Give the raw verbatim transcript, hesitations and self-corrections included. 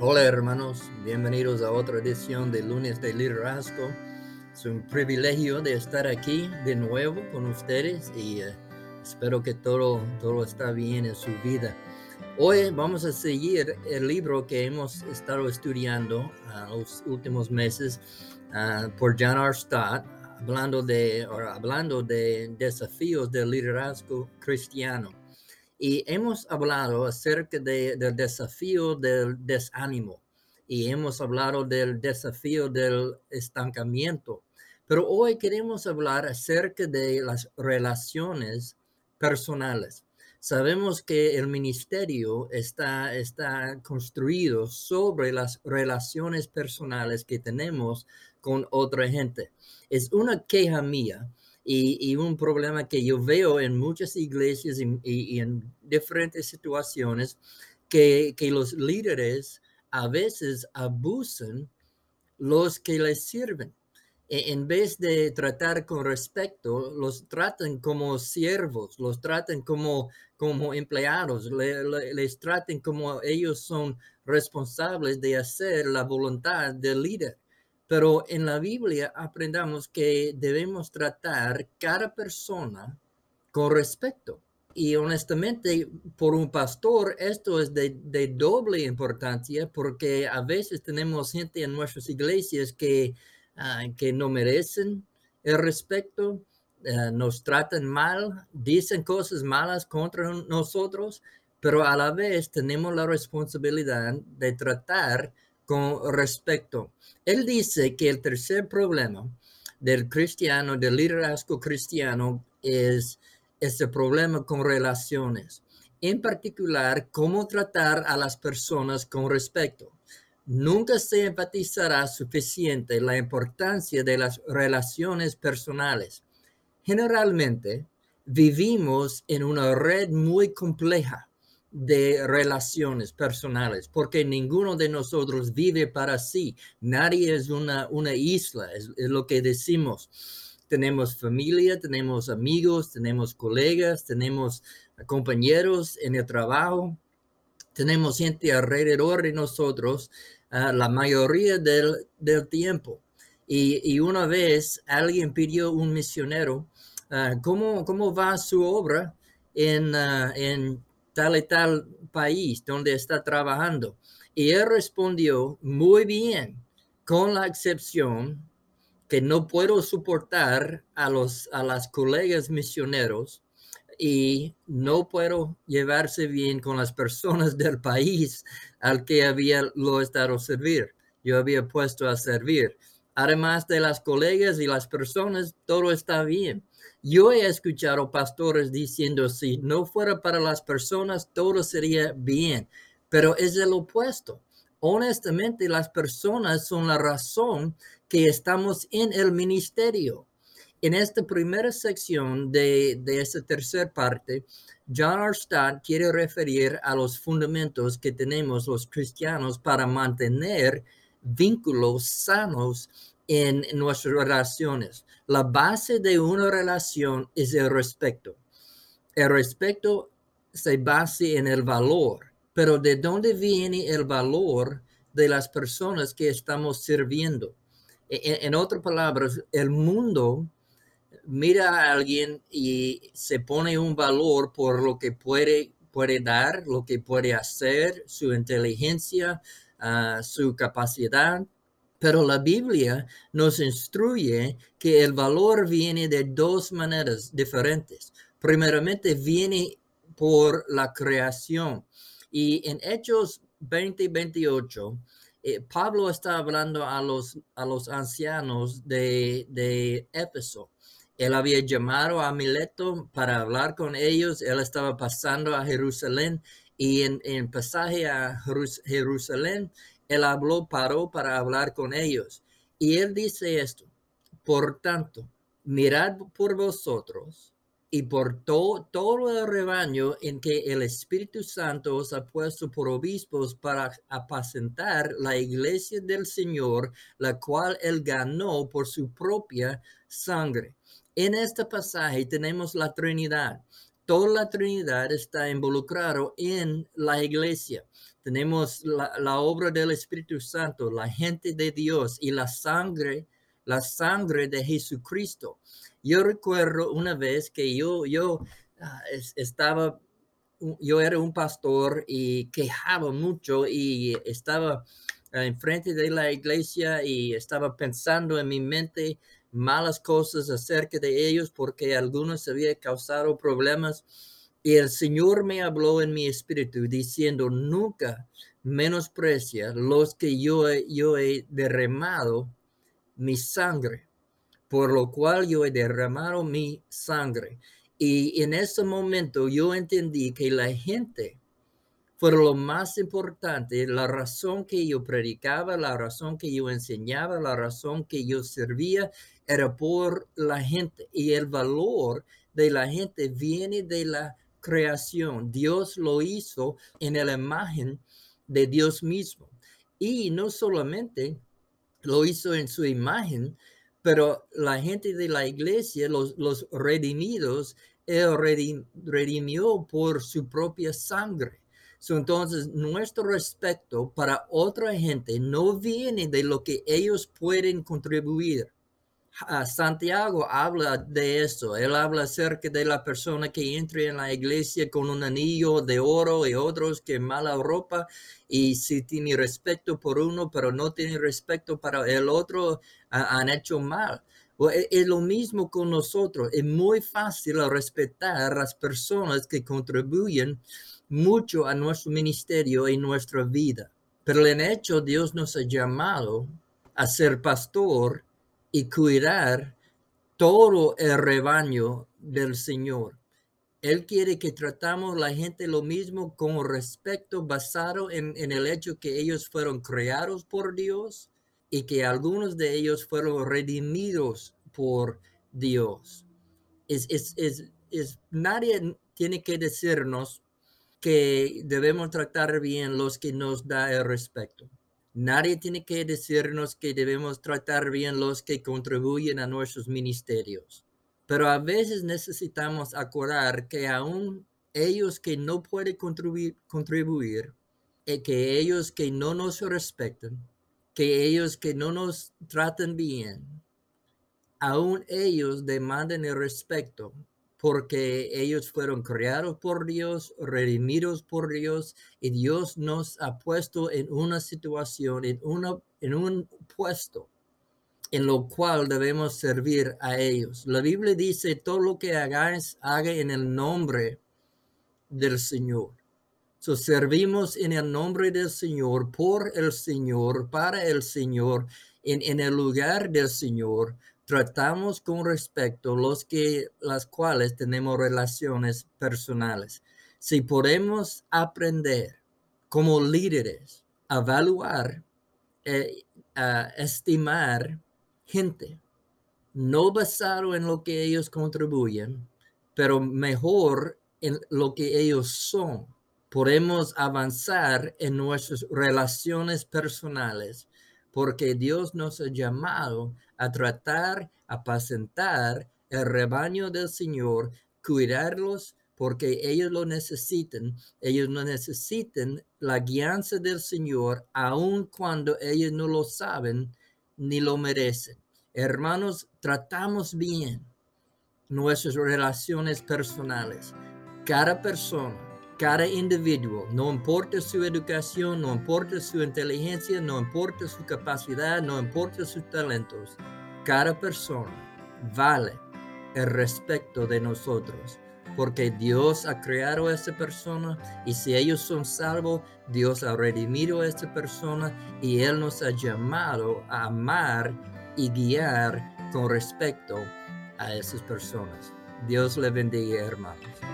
Hola hermanos, bienvenidos a otra edición de Lunes de Liderazgo. Es un privilegio de estar aquí de nuevo con ustedes y uh, espero que todo, todo está bien en su vida. Hoy vamos a seguir el libro que hemos estado estudiando uh, los últimos meses uh, por John R. Stott, hablando de, or, hablando de desafíos del liderazgo cristiano. Y hemos hablado acerca de, del desafío del desánimo y hemos hablado del desafío del estancamiento. Pero hoy queremos hablar acerca de las relaciones personales. Sabemos que el ministerio está, está construido sobre las relaciones personales que tenemos con otra gente. Es una queja mía. Y, y un problema que yo veo en muchas iglesias y, y, y en diferentes situaciones, que, que los líderes a veces abusan los que les sirven. En vez de tratar con respeto, los tratan como siervos, los tratan como, como empleados, le, le, les tratan como ellos son responsables de hacer la voluntad del líder. Pero en la Biblia aprendamos que debemos tratar cada persona con respeto. Y honestamente, por un pastor, esto es de, de doble importancia porque a veces tenemos gente en nuestras iglesias que, uh, que no merecen el respeto, uh, nos tratan mal, dicen cosas malas contra nosotros, pero a la vez tenemos la responsabilidad de tratar con respeto. Él dice que el tercer problema del cristiano, del liderazgo cristiano, es este problema con relaciones. En particular, cómo tratar a las personas con respeto. Nunca se enfatizará suficiente la importancia de las relaciones personales. Generalmente, vivimos en una red muy compleja de relaciones personales, porque ninguno de nosotros vive para sí. Nadie es una, una isla, es, es lo que decimos. Tenemos familia, tenemos amigos, tenemos colegas, tenemos compañeros en el trabajo, tenemos gente alrededor de nosotros uh, la mayoría del, del tiempo. Y, y una vez alguien pidió a un misionero, uh, ¿cómo, ¿cómo va su obra en, uh, en tal y tal país donde está trabajando? Y él respondió, muy bien, con la excepción que no puedo soportar a, los, a las colegas misioneros y no puedo llevarse bien con las personas del país al que había lo estado servir. Yo había puesto a servir. Además de las colegas y las personas, todo está bien. Yo he escuchado pastores diciendo, si no fuera para las personas, todo sería bien. Pero es el opuesto. Honestamente, las personas son la razón que estamos en el ministerio. En esta primera sección de, de esta tercera parte, John R. Stott quiere referir a los fundamentos que tenemos los cristianos para mantener vínculos sanos en, en nuestras relaciones. La base de una relación es el respeto. El respeto se basa en el valor, pero ¿de dónde viene el valor de las personas que estamos sirviendo? En, en otras palabras, el mundo mira a alguien y se pone un valor por lo que puede, puede dar, lo que puede hacer, su inteligencia, uh, su capacidad. Pero la Biblia nos instruye que el valor viene de dos maneras diferentes. Primeramente viene por la creación. Y en Hechos veinte veintiocho, eh, Pablo está hablando a los, a los ancianos de, de Éfeso. Él había llamado a Mileto para hablar con ellos. Él estaba pasando a Jerusalén y en el pasaje a Jerusalén, él habló, paró para hablar con ellos. Y él dice esto, por tanto, mirad por vosotros y por to, todo el rebaño en que el Espíritu Santo os ha puesto por obispos para apacentar la iglesia del Señor, la cual él ganó por su propia sangre. En este pasaje tenemos la Trinidad. toda la Trinidad está involucrado en la iglesia. Tenemos la, la obra del Espíritu Santo, la gente de Dios y la sangre, la sangre de Jesucristo. Yo recuerdo una vez que yo, yo uh, estaba, yo era un pastor y quejaba mucho y estaba uh, enfrente de la iglesia y estaba pensando en mi mente malas cosas acerca de ellos porque algunos habían causado problemas. Y el Señor me habló en mi espíritu diciendo, nunca menosprecia los que yo he, yo he derramado mi sangre, por lo cual yo he derramado mi sangre. Y en ese momento yo entendí que la gente fue lo más importante, la razón que yo predicaba, la razón que yo enseñaba, la razón que yo servía, era por la gente. Y el valor de la gente viene de la creación. Dios lo hizo en la imagen de Dios mismo. Y no solamente lo hizo en su imagen, pero la gente de la iglesia, los, los redimidos, él redim, redimió por su propia sangre. So, entonces, nuestro respeto para otra gente no viene de lo que ellos pueden contribuir. Uh, Santiago habla de eso. Él habla acerca de la persona que entra en la iglesia con un anillo de oro y otros que mala ropa, y si tiene respeto por uno pero no tiene respeto para el otro, uh, han hecho mal. Well, es, es lo mismo con nosotros. Es muy fácil respetar a las personas que contribuyen mucho a nuestro ministerio y nuestra vida. Pero en hecho Dios nos ha llamado a ser pastor y cuidar todo el rebaño del Señor. Él quiere que tratamos a la gente lo mismo con respeto basado en, en el hecho que ellos fueron creados por Dios y que algunos de ellos fueron redimidos por Dios. Es, es, es, es, nadie tiene que decirnos que debemos tratar bien los que nos da el respeto. Nadie tiene que decirnos que debemos tratar bien los que contribuyen a nuestros ministerios. Pero a veces necesitamos acordar que aún ellos que no pueden contribuir, contribuir eh, que ellos que no nos respetan, que ellos que no nos tratan bien, aún ellos demandan el respeto, porque ellos fueron creados por Dios, redimidos por Dios, y Dios nos ha puesto en una situación, en, una, en un puesto en lo cual debemos servir a ellos. La Biblia dice, todo lo que hagáis, haga en el nombre del Señor. So, servimos en el nombre del Señor, por el Señor, para el Señor, en, en el lugar del Señor. Tratamos con respeto los que, las cuales tenemos relaciones personales. Si podemos aprender como líderes a evaluar, eh, a estimar gente, no basado en lo que ellos contribuyen, pero mejor en lo que ellos son, podemos avanzar en nuestras relaciones personales, porque Dios nos ha llamado a tratar, apacentar el rebaño del Señor, cuidarlos, porque ellos lo necesitan. Ellos no necesitan la guianza del Señor, aun cuando ellos no lo saben ni lo merecen. Hermanos, tratamos bien nuestras relaciones personales. Cada persona, cada individuo, no importa su educación, no importa su inteligencia, no importa su capacidad, no importa sus talentos, cada persona vale el respeto de nosotros, porque Dios ha creado a esa persona, y si ellos son salvos, Dios ha redimido a esa persona, y Él nos ha llamado a amar y guiar con respeto a esas personas. Dios le bendiga, hermanos.